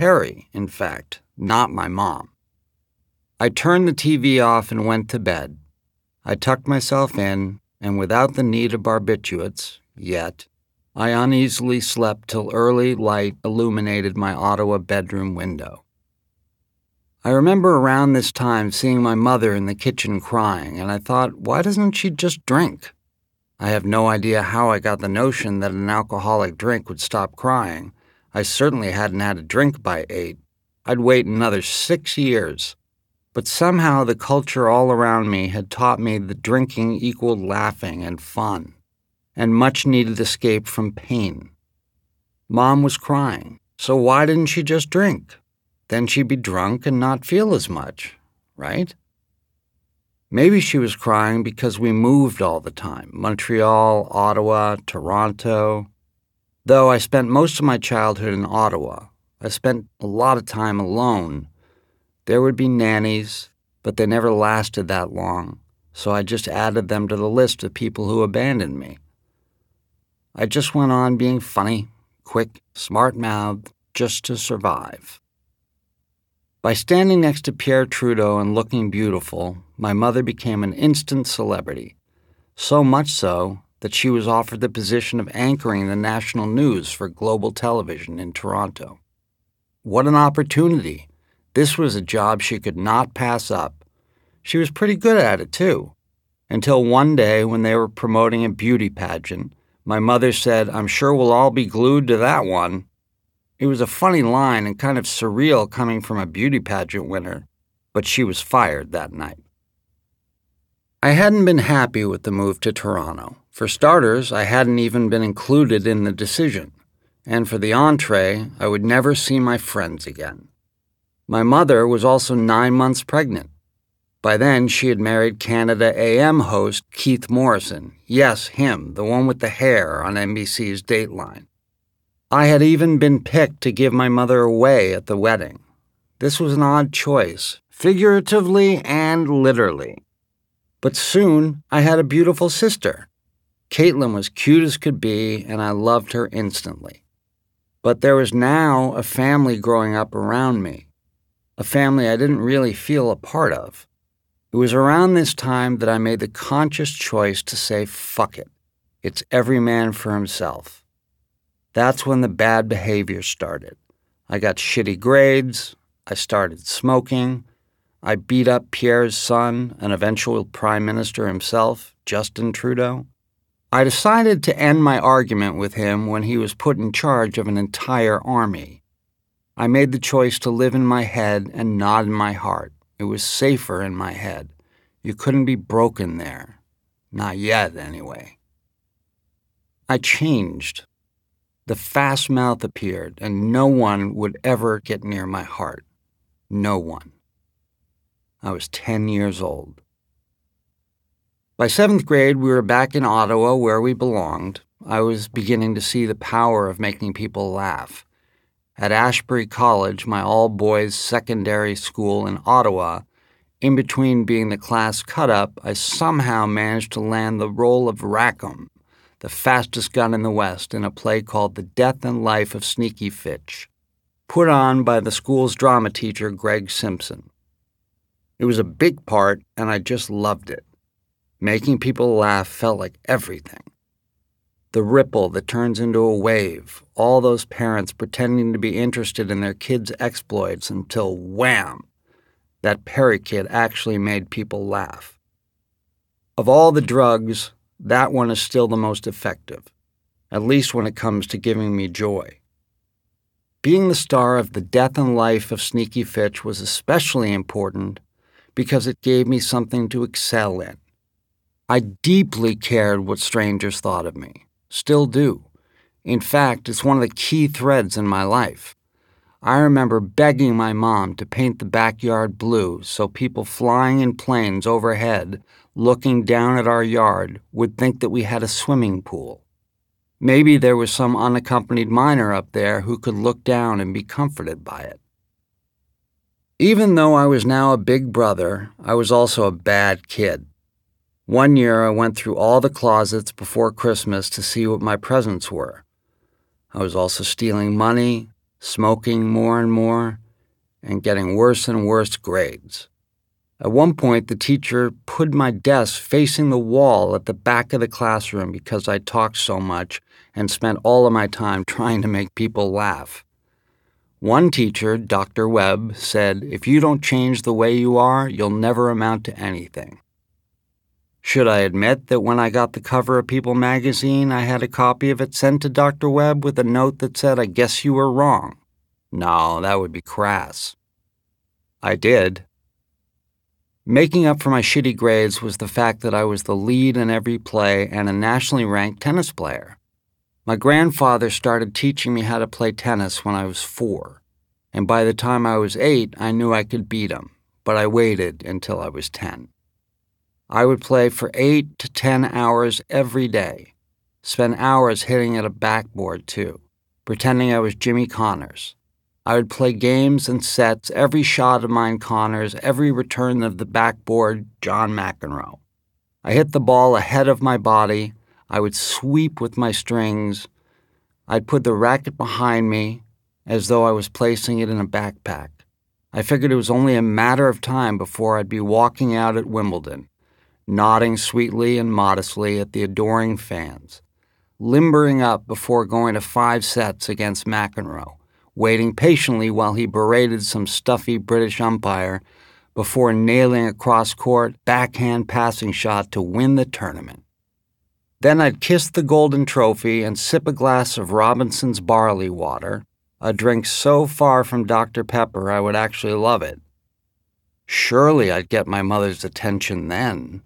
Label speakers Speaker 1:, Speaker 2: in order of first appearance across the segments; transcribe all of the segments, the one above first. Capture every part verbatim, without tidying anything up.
Speaker 1: Perry, in fact, not my mom. I turned the T V off and went to bed. I tucked myself in, and without the need of barbiturates, yet, I uneasily slept till early light illuminated my Ottawa bedroom window. I remember around this time seeing my mother in the kitchen crying, and I thought, why doesn't she just drink? I have no idea how I got the notion that an alcoholic drink would stop crying. I certainly hadn't had a drink by eight. I'd wait another six years. But somehow the culture all around me had taught me that drinking equaled laughing and fun, and much-needed escape from pain. Mom was crying, so why didn't she just drink? Then she'd be drunk and not feel as much, right? Maybe she was crying because we moved all the time, Montreal, Ottawa, Toronto. Though I spent most of my childhood in Ottawa, I spent a lot of time alone. There would be nannies, but they never lasted that long, so I just added them to the list of people who abandoned me. I just went on being funny, quick, smart-mouthed, just to survive. By standing next to Pierre Trudeau and looking beautiful, my mother became an instant celebrity, so much so that she was offered the position of anchoring the national news for Global Television in Toronto. What an opportunity! This was a job she could not pass up. She was pretty good at it, too. Until one day when they were promoting a beauty pageant, my mother said, "I'm sure we'll all be glued to that one." It was a funny line and kind of surreal coming from a beauty pageant winner, but she was fired that night. I hadn't been happy with the move to Toronto. For starters, I hadn't even been included in the decision. And for the entree, I would never see my friends again. My mother was also nine months pregnant. By then, she had married Canada A M host Keith Morrison. Yes, him, the one with the hair on N B C's Dateline. I had even been picked to give my mother away at the wedding. This was an odd choice, figuratively and literally. But soon, I had a beautiful sister. Caitlin was cute as could be, and I loved her instantly. But there was now a family growing up around me, a family I didn't really feel a part of. It was around this time that I made the conscious choice to say, fuck it. It's every man for himself. That's when the bad behavior started. I got shitty grades, I started smoking, I beat up Pierre's son, an eventual prime minister himself, Justin Trudeau. I decided to end my argument with him when he was put in charge of an entire army. I made the choice to live in my head and not in my heart. It was safer in my head. You couldn't be broken there. Not yet, anyway. I changed. The fast mouth appeared, and no one would ever get near my heart. No one. I was ten years old. By seventh grade, we were back in Ottawa where we belonged. I was beginning to see the power of making people laugh. At Ashbury College, my all-boys secondary school in Ottawa, in between being the class cut-up, I somehow managed to land the role of Rackham, the fastest gun in the West, in a play called The Death and Life of Sneaky Fitch, put on by the school's drama teacher, Greg Simpson. It was a big part, and I just loved it. Making people laugh felt like everything. The ripple that turns into a wave, all those parents pretending to be interested in their kids' exploits until, wham, that Perry kid actually made people laugh. Of all the drugs, that one is still the most effective, at least when it comes to giving me joy. Being the star of The Death and Life of Sneaky Fitch was especially important because it gave me something to excel in. I deeply cared what strangers thought of me, still do. In fact, it's one of the key threads in my life. I remember begging my mom to paint the backyard blue so people flying in planes overhead, looking down at our yard, would think that we had a swimming pool. Maybe there was some unaccompanied minor up there who could look down and be comforted by it. Even though I was now a big brother, I was also a bad kid. One year I went through all the closets before Christmas to see what my presents were. I was also stealing money, smoking more and more, and getting worse and worse grades. At one point, the teacher put my desk facing the wall at the back of the classroom because I talked so much and spent all of my time trying to make people laugh. One teacher, Doctor Webb, said, "If you don't change the way you are, you'll never amount to anything." Should I admit that when I got the cover of People magazine, I had a copy of it sent to Doctor Webb with a note that said, "I guess you were wrong"? No, that would be crass. I did. Making up for my shitty grades was the fact that I was the lead in every play and a nationally ranked tennis player. My grandfather started teaching me how to play tennis when I was four, and by the time I was eight, I knew I could beat him, but I waited until I was ten. I would play for eight to ten hours every day, spend hours hitting at a backboard too, pretending I was Jimmy Connors. I would play games and sets, every shot of mine Connors, every return of the backboard John McEnroe. I hit the ball ahead of my body. I would sweep with my strings. I'd put the racket behind me as though I was placing it in a backpack. I figured it was only a matter of time before I'd be walking out at Wimbledon, nodding sweetly and modestly at the adoring fans, limbering up before going to five sets against McEnroe, waiting patiently while he berated some stuffy British umpire before nailing a cross-court backhand passing shot to win the tournament. Then I'd kiss the golden trophy and sip a glass of Robinson's barley water, a drink so far from Doctor Pepper I would actually love it. Surely I'd get my mother's attention then.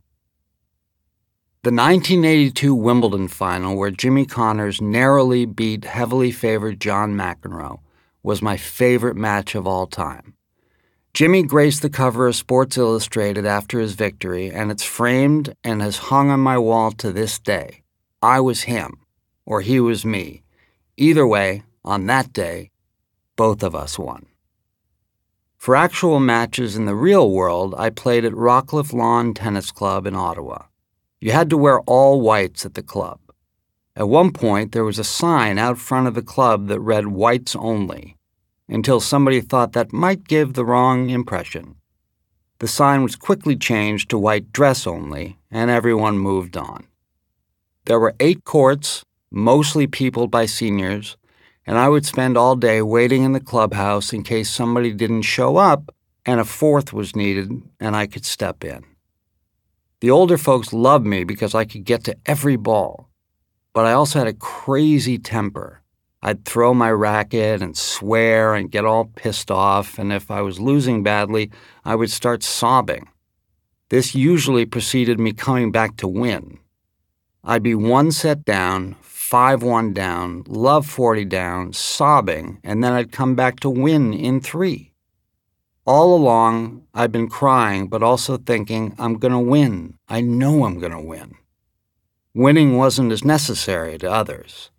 Speaker 1: The nineteen eighty-two Wimbledon final, where Jimmy Connors narrowly beat heavily favored John McEnroe, was my favorite match of all time. Jimmy graced the cover of Sports Illustrated after his victory, and it's framed and has hung on my wall to this day. I was him, or he was me. Either way, on that day, both of us won. For actual matches in the real world, I played at Rockcliffe Lawn Tennis Club in Ottawa. You had to wear all whites at the club. At one point, there was a sign out front of the club that read "Whites Only," until somebody thought that might give the wrong impression. The sign was quickly changed to "White Dress Only," and everyone moved on. There were eight courts, mostly peopled by seniors, and I would spend all day waiting in the clubhouse in case somebody didn't show up and a fourth was needed and I could step in. The older folks loved me because I could get to every ball, but I also had a crazy temper. I'd throw my racket and swear and get all pissed off, and if I was losing badly, I would start sobbing. This usually preceded me coming back to win. I'd be one set down, five one down, love forty down, sobbing, and then I'd come back to win in three. All along, I'd been crying, but also thinking, I'm going to win. I know I'm going to win. Winning wasn't as necessary to others.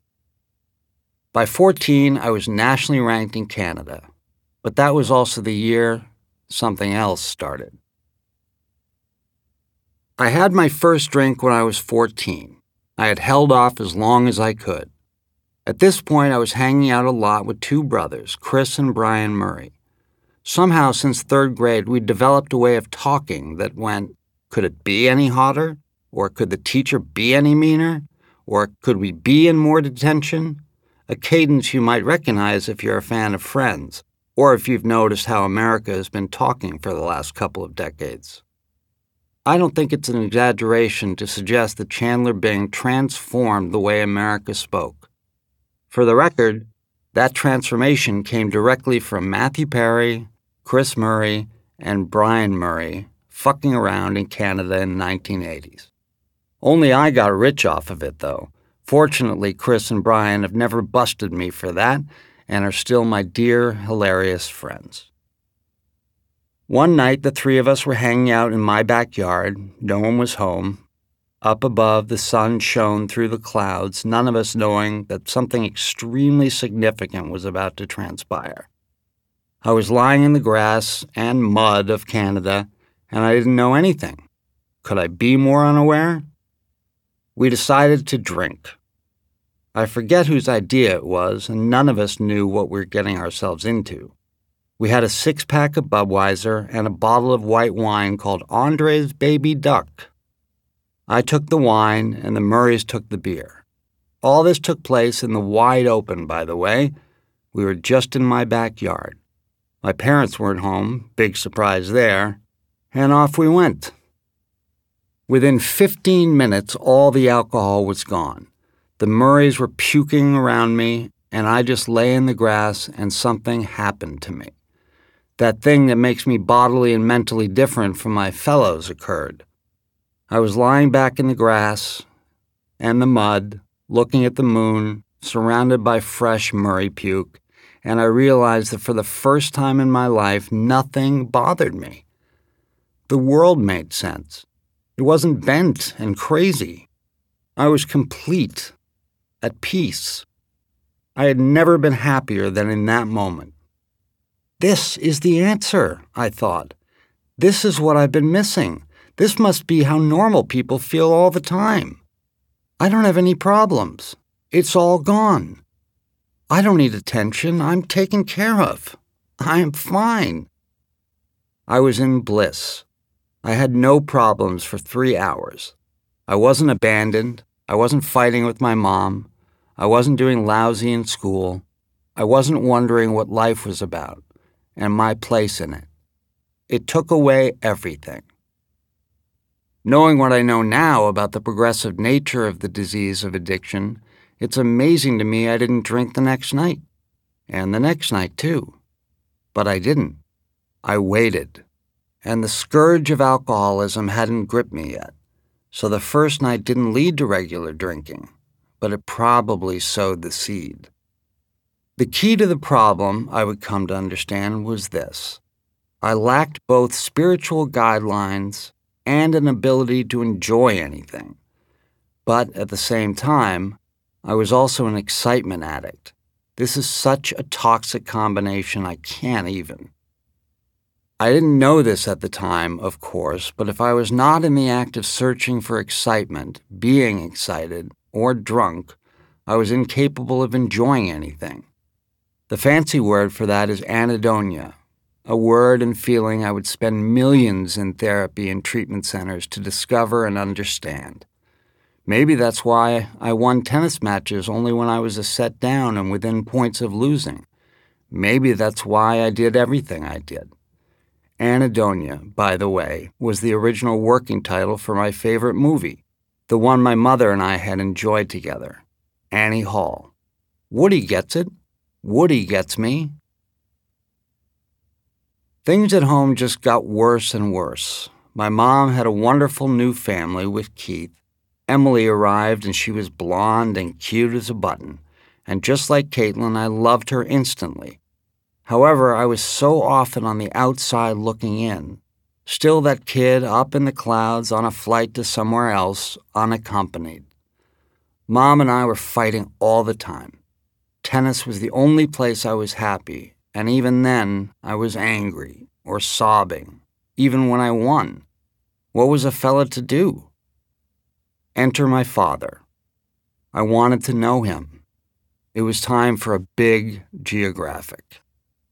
Speaker 1: By fourteen, I was nationally ranked in Canada, but that was also the year something else started. I had my first drink when I was fourteen. I had held off as long as I could. At this point, I was hanging out a lot with two brothers, Chris and Brian Murray. Somehow, since third grade, we'd developed a way of talking that went, could it be any hotter? Or could the teacher be any meaner? Or could we be in more detention? A cadence you might recognize if you're a fan of Friends, or if you've noticed how America has been talking for the last couple of decades. I don't think it's an exaggeration to suggest that Chandler Bing transformed the way America spoke. For the record, that transformation came directly from Matthew Perry, Chris Murray, and Brian Murray fucking around in Canada in the nineteen eighties. Only I got rich off of it, though. Fortunately, Chris and Brian have never busted me for that and are still my dear, hilarious friends. One night, the three of us were hanging out in my backyard. No one was home. Up above, the sun shone through the clouds, none of us knowing that something extremely significant was about to transpire. I was lying in the grass and mud of Canada, and I didn't know anything. Could I be more unaware? We decided to drink. I forget whose idea it was, and none of us knew what we were getting ourselves into. We had a six-pack of Budweiser and a bottle of white wine called Andre's Baby Duck. I took the wine, and the Murrays took the beer. All this took place in the wide open, by the way. We were just in my backyard. My parents weren't home, big surprise there, and off we went. Within fifteen minutes, all the alcohol was gone. The Murrays were puking around me, and I just lay in the grass, and something happened to me. That thing that makes me bodily and mentally different from my fellows occurred. I was lying back in the grass and the mud, looking at the moon, surrounded by fresh Murray puke, and I realized that for the first time in my life, nothing bothered me. The world made sense. It wasn't bent and crazy. I was complete, at peace. I had never been happier than in that moment. This is the answer, I thought. This is what I've been missing. This must be how normal people feel all the time. I don't have any problems. It's all gone. I don't need attention. I'm taken care of. I am fine. I was in bliss. I had no problems for three hours. I wasn't abandoned. I wasn't fighting with my mom. I wasn't doing lousy in school. I wasn't wondering what life was about and my place in it. It took away everything. Knowing what I know now about the progressive nature of the disease of addiction, it's amazing to me I didn't drink the next night, and the next night too. But I didn't. I waited, and the scourge of alcoholism hadn't gripped me yet, so the first night didn't lead to regular drinking, but it probably sowed the seed. The key to the problem, I would come to understand, was this. I lacked both spiritual guidelines and an ability to enjoy anything. But at the same time, I was also an excitement addict. This is such a toxic combination I can't even. I didn't know this at the time, of course, but if I was not in the act of searching for excitement, being excited, or drunk, I was incapable of enjoying anything. The fancy word for that is anhedonia, a word and feeling I would spend millions in therapy and treatment centers to discover and understand. Maybe that's why I won tennis matches only when I was a set down and within points of losing. Maybe that's why I did everything I did. Anhedonia, by the way, was the original working title for my favorite movie, the one my mother and I had enjoyed together, Annie Hall. Woody gets it. Woody gets me. Things at home just got worse and worse. My mom had a wonderful new family with Keith. Emily arrived and she was blonde and cute as a button. And just like Caitlin, I loved her instantly. However, I was so often on the outside looking in, still that kid up in the clouds on a flight to somewhere else, unaccompanied. Mom and I were fighting all the time. Tennis was the only place I was happy, and even then, I was angry or sobbing, even when I won. What was a fella to do? Enter my father. I wanted to know him. It was time for a big geographic.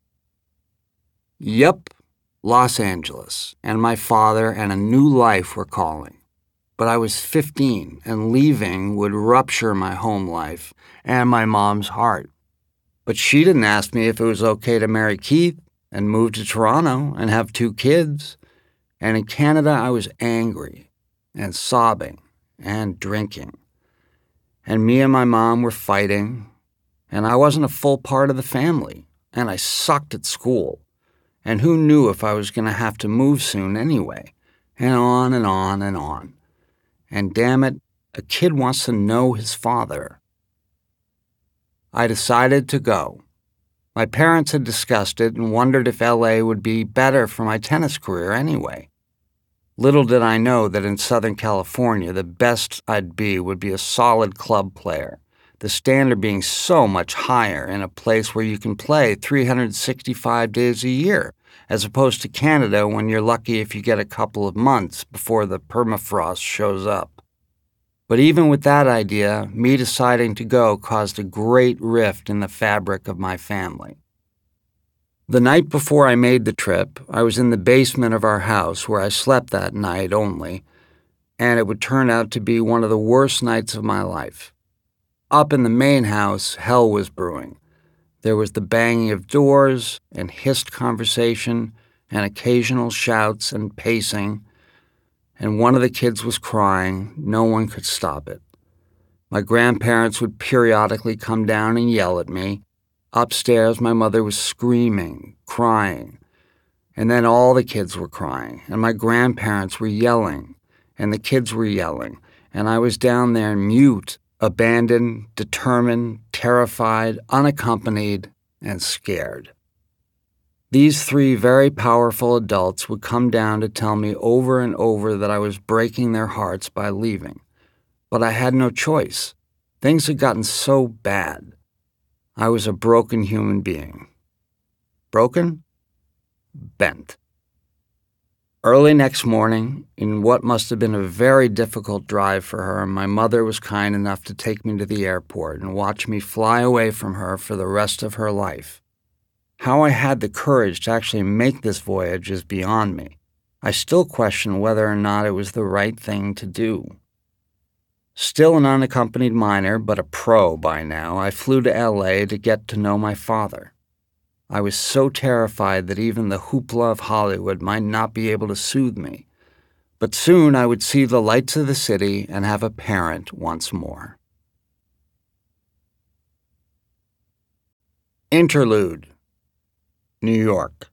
Speaker 1: Yep, Los Angeles, and my father and a new life were calling. But I was fifteen, and leaving would rupture my home life and my mom's heart. But she didn't ask me if it was okay to marry Keith and move to Toronto and have two kids. And in Canada, I was angry and sobbing and drinking. And me and my mom were fighting, and I wasn't a full part of the family, and I sucked at school. And who knew if I was going to have to move soon anyway? And on and on and on. And damn it, a kid wants to know his father. I decided to go. My parents had discussed it and wondered if L A would be better for my tennis career anyway. Little did I know that in Southern California, the best I'd be would be a solid club player, the standard being so much higher in a place where you can play three hundred sixty-five days a year, as opposed to Canada when you're lucky if you get a couple of months before the permafrost shows up. But even with that idea, me deciding to go caused a great rift in the fabric of my family. The night before I made the trip, I was in the basement of our house where I slept that night only, and it would turn out to be one of the worst nights of my life. Up in the main house, hell was brewing. There was the banging of doors and hissed conversation and occasional shouts and pacing, and one of the kids was crying. No one could stop it. My grandparents would periodically come down and yell at me. Upstairs, my mother was screaming, crying, and then all the kids were crying, and my grandparents were yelling, and the kids were yelling, and I was down there mute, abandoned, determined, terrified, unaccompanied, and scared. These three very powerful adults would come down to tell me over and over that I was breaking their hearts by leaving. But I had no choice. Things had gotten so bad. I was a broken human being. Broken? Bent. Early next morning, in what must have been a very difficult drive for her, my mother was kind enough to take me to the airport and watch me fly away from her for the rest of her life. How I had the courage to actually make this voyage is beyond me. I still question whether or not it was the right thing to do. Still an unaccompanied minor, but a pro by now, I flew to L A to get to know my father. I was so terrified that even the hoopla of Hollywood might not be able to soothe me. But soon I would see the lights of the city and have a parent once more. Interlude. New York.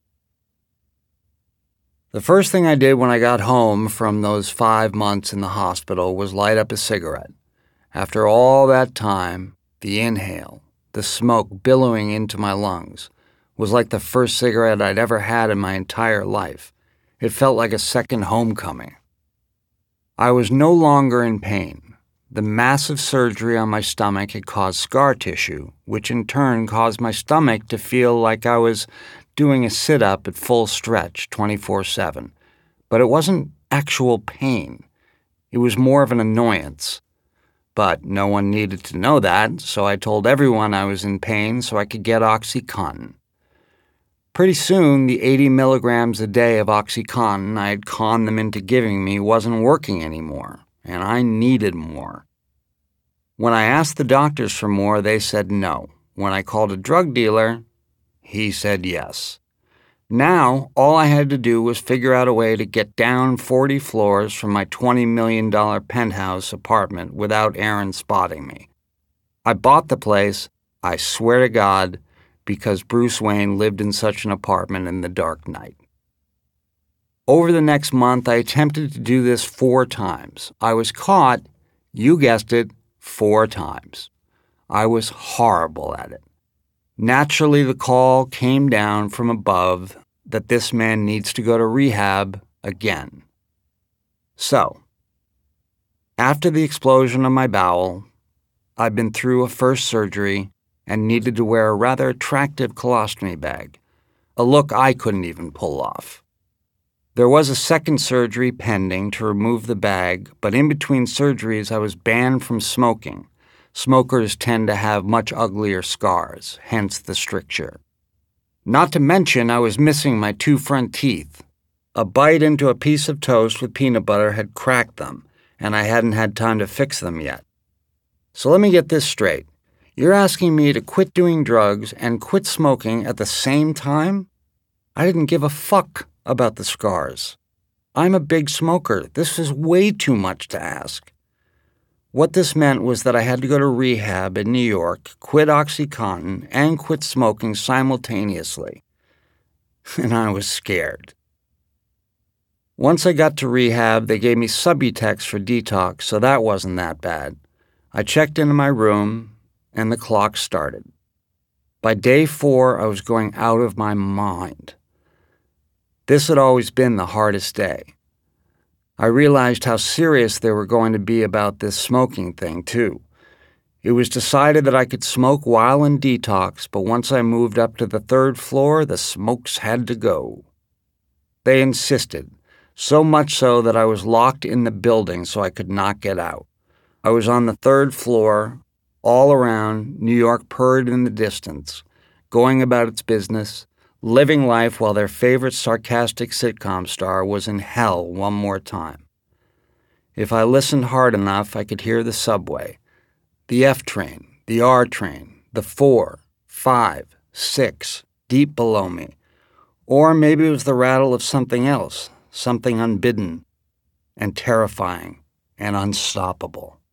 Speaker 1: The first thing I did when I got home from those five months in the hospital was light up a cigarette. After all that time, the inhale, the smoke billowing into my lungs, was like the first cigarette I'd ever had in my entire life. It felt like a second homecoming. I was no longer in pain. The massive surgery on my stomach had caused scar tissue, which in turn caused my stomach to feel like I was doing a sit-up at full stretch twenty-four seven. But it wasn't actual pain. It was more of an annoyance. But no one needed to know that, so I told everyone I was in pain so I could get OxyContin. Pretty soon, the eighty milligrams a day of OxyContin I had conned them into giving me wasn't working anymore, and I needed more. When I asked the doctors for more, they said no. When I called a drug dealer, he said yes. Now, all I had to do was figure out a way to get down forty floors from my twenty million dollars penthouse apartment without Aaron spotting me. I bought the place, I swear to God, because Bruce Wayne lived in such an apartment in the Dark Knight. Over the next month, I attempted to do this four times. I was caught, you guessed it, four times. I was horrible at it. Naturally, the call came down from above that this man needs to go to rehab again. So, after the explosion of my bowel, I've been through a first surgery and needed to wear a rather attractive colostomy bag, a look I couldn't even pull off. There was a second surgery pending to remove the bag, but in between surgeries I was banned from smoking. Smokers tend to have much uglier scars, hence the stricture. Not to mention I was missing my two front teeth. A bite into a piece of toast with peanut butter had cracked them, and I hadn't had time to fix them yet. So let me get this straight. You're asking me to quit doing drugs and quit smoking at the same time? I didn't give a fuck about the scars. I'm a big smoker. This is way too much to ask. What this meant was that I had to go to rehab in New York, quit OxyContin, and quit smoking simultaneously. And I was scared. Once I got to rehab, they gave me Subutex for detox, so that wasn't that bad. I checked into my room, and the clock started. By day four, I was going out of my mind. This had always been the hardest day. I realized how serious they were going to be about this smoking thing, too. It was decided that I could smoke while in detox, but once I moved up to the third floor, the smokes had to go. They insisted, so much so that I was locked in the building so I could not get out. I was on the third floor. All around, New York purred in the distance, going about its business, living life while their favorite sarcastic sitcom star was in hell one more time. If I listened hard enough, I could hear the subway, the F train, the R train, the four, five, six, deep below me. Or maybe it was the rattle of something else, something unbidden and terrifying and unstoppable.